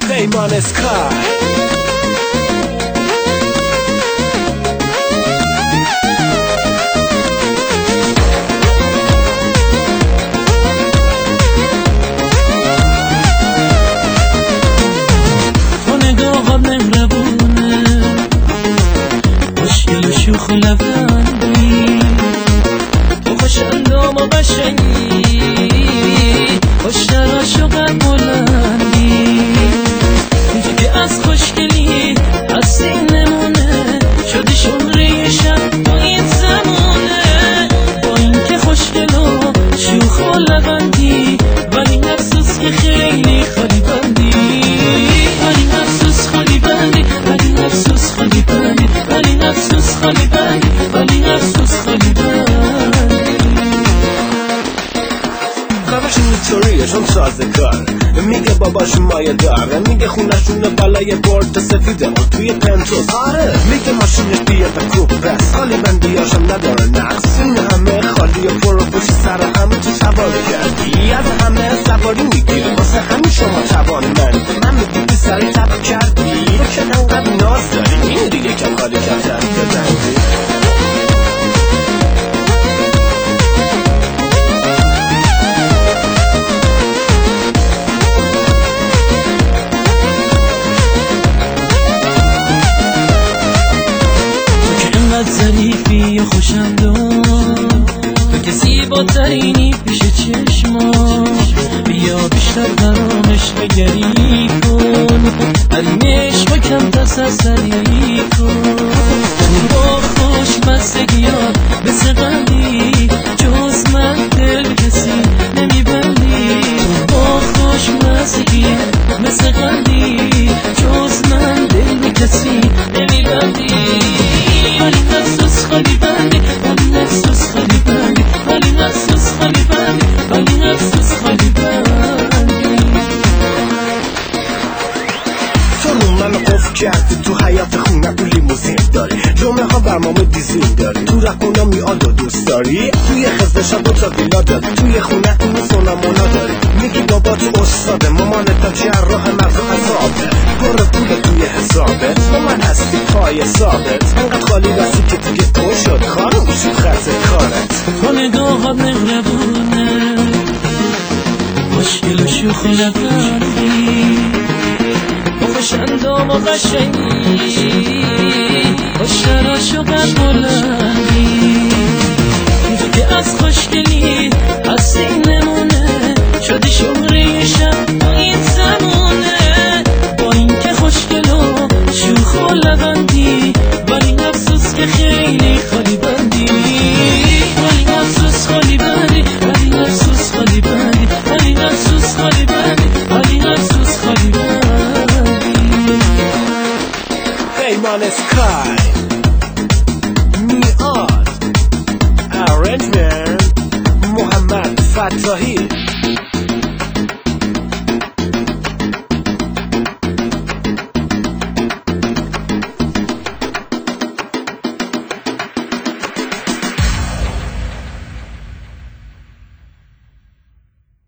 پیمان اسکار شوخ لبندی تو خوش اندام و قشنگی خوش تراش و قد بلندی اینجا که از خوشگلی از سین نمونه شدی شمره شب با این زمونه با این که خوشگل و شوخ و لبندی ولی افسوس که خیلی خالی بندی ولی افسوس خالی بندی ولی افسوس خالی بندی ولی افسوس خالی بندی ولی افسوس خالی بندی خبرش اینطوریه چون تازه کار میگه باباش مایه داره میگه خونشون بلای برد سفیده ما توی پنتوس آره میگه ماشینش بیاد و کوپس خالی بندیاشم نداره نقص این همه خالی و پر و پشت سر همه تو سواره کردی از همه سواری میگیری واسه همین شما توانمندی من میگی سری تب کردی تو که انقدر ناز داری این دیگه کم خالی کم دست بزندی ظریفی و خوشندام تو که زیباترینی پیش چشماش بیا بیشتر برام عشق گری کن حریم عشق کم تسلسلی کن تو با خوشمزگیات مثل قندی جز من دل کسی نمیبندی تو با خوشمزگیات مثل قندی جز من دل کسی نمیبندی ولی افسوس خالی بندی ولی افسوس خالی بندی ولی افسوس خالی بندی ولی افسوس خالی بندی تو رو من قفل کردی تو حیات خونه تو لیموزین داری جمعه ها برنامه دیزین داری تو رکونا میاد و دوست داری توی خزه شب و تا ویلا داری توی خونه اونو سونمونا داری میگی بابا تو استاده مامانت تا جراح مغز عذابه پر پول توی حسابت با من هستی پای ثابت انقدر خالی رسی که دیگه تو شد خانم شد خرز کارت تو نگاهات مهربونه خوشگل و شوخ و لبندی خوش اندام و قشنگی خوش تراش و قد بلندی اینجا که از خوشگلی از سین نمونه شدی شمره